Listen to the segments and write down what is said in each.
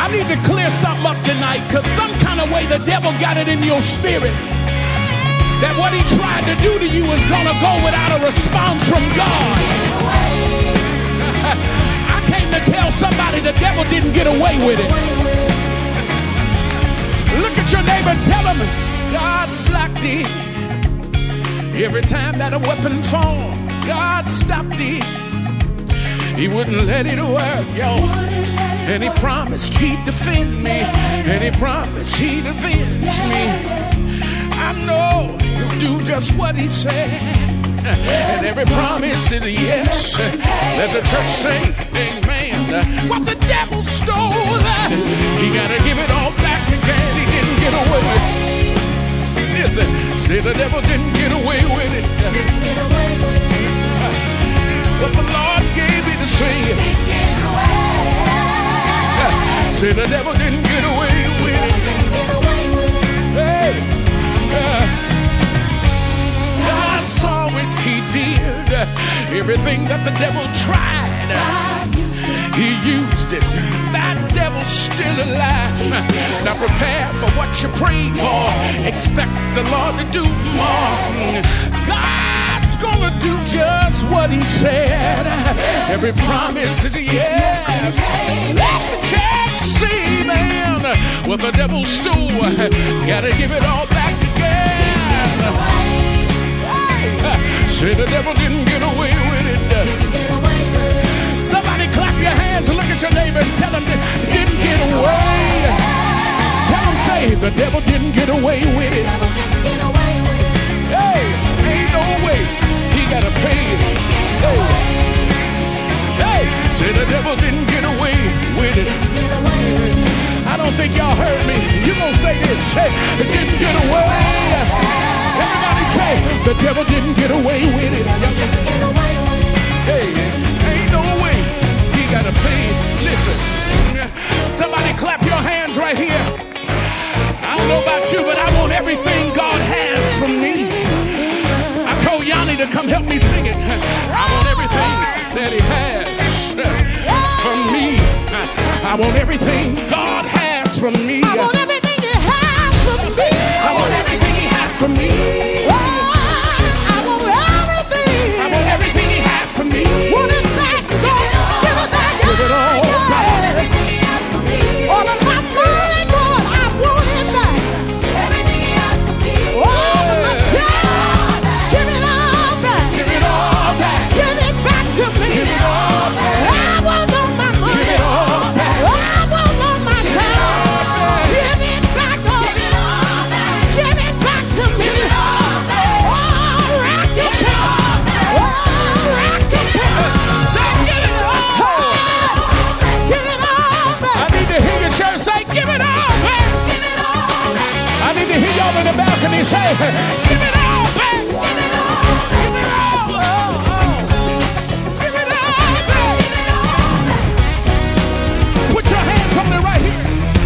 I need to clear something up tonight, because some kind of way the devil got it in your spirit that what he tried to do to you is going to go without a response from God. I came to tell somebody the devil didn't get away with it. Look at your neighbor and tell him, God blocked it. Every time that a weapon formed, God stopped it. He wouldn't let it work, yo. And he promised he'd defend me. And he promised he'd avenge me. I know he'll do just what he said. And every promise is a yes. Let the church say amen. What the devil stole, he gotta give it all back again. He didn't get away with it. Listen, say the devil didn't get away with it. But the Lord gave me to say it. Say the devil didn't get away with it. Hey. God saw it, he did. Everything that the devil tried, he used it. That devil's still alive. Now prepare for what you prayed for. Expect the Lord to do more. God's gonna do just what he said. Every promise is a yes. Let the church see, man, what the devil stole. Gotta give it all back again. Say the devil didn't get away with it. Somebody clap your hands and look at your neighbor and tell him it didn't get away. Tell him, say, the devil didn't get away with it. Hey, ain't no way. He gotta pay it. Hey, hey, say the devil didn't get away with it. I don't think y'all heard me. You gonna say this, say, it didn't get away. Everybody say, the devil didn't get away with it. Hey, ain't no way. He gotta pay it. Listen, somebody clap your hands right here. I don't know about you, but I want everything God has from me. I told Yanni to come help me sing it. I want everything that he has from me. I want everything God has from me. I want everything he has from me. I want everything he has from me. I want everything. I want everything he has from me. Want it back, God. Give it back. Give it all back. Everything he has from me. All of my money, God, I want it back. Everything he has from me. All of my time, give it all back. Give it all back. Give it back to me. Give it all back. I want all my money. Give it all back. I want all my time. Give it back, God. Give it back to me. Oh, rock your power. Oh, rock your power. Say, give it all. Give it all back. I need to hear your church say, give it all back. I need to hear y'all in the balcony say, give it all back. Give it all. Give it all. Give it all back. Put your hands on it right here.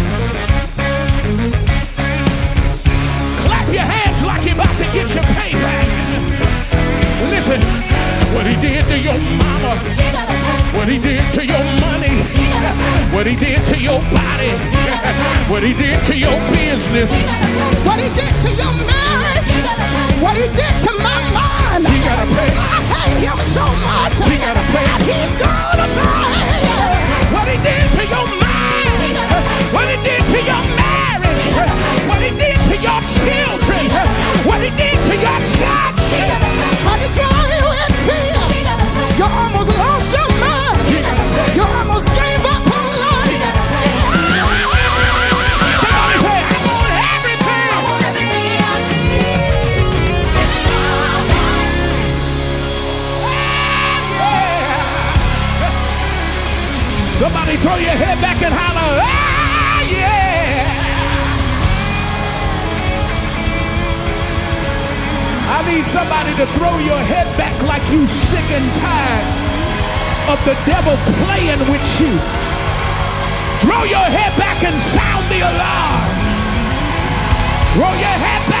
Clap your hands like you're about to get your payback. Listen, what he did to your mama, what he did to your money, what he did to your body, what he did to your business. What he did to your marriage, what he did to my mind. He gotta pay. I hate him so much. He gotta pay. And he's gonna pay. What he did to your mind, what he did to your marriage, what he did to your children, what he did to your church. Try to draw you in fear. You almost lost your mind. You almost gave up on life. Somebody say, I want everything. Somebody throw your head back and holler, ah, yeah. I need somebody to throw your head back like you sick and tired of the devil playing with you. Throw your head back and sound the alarm. Throw your head back.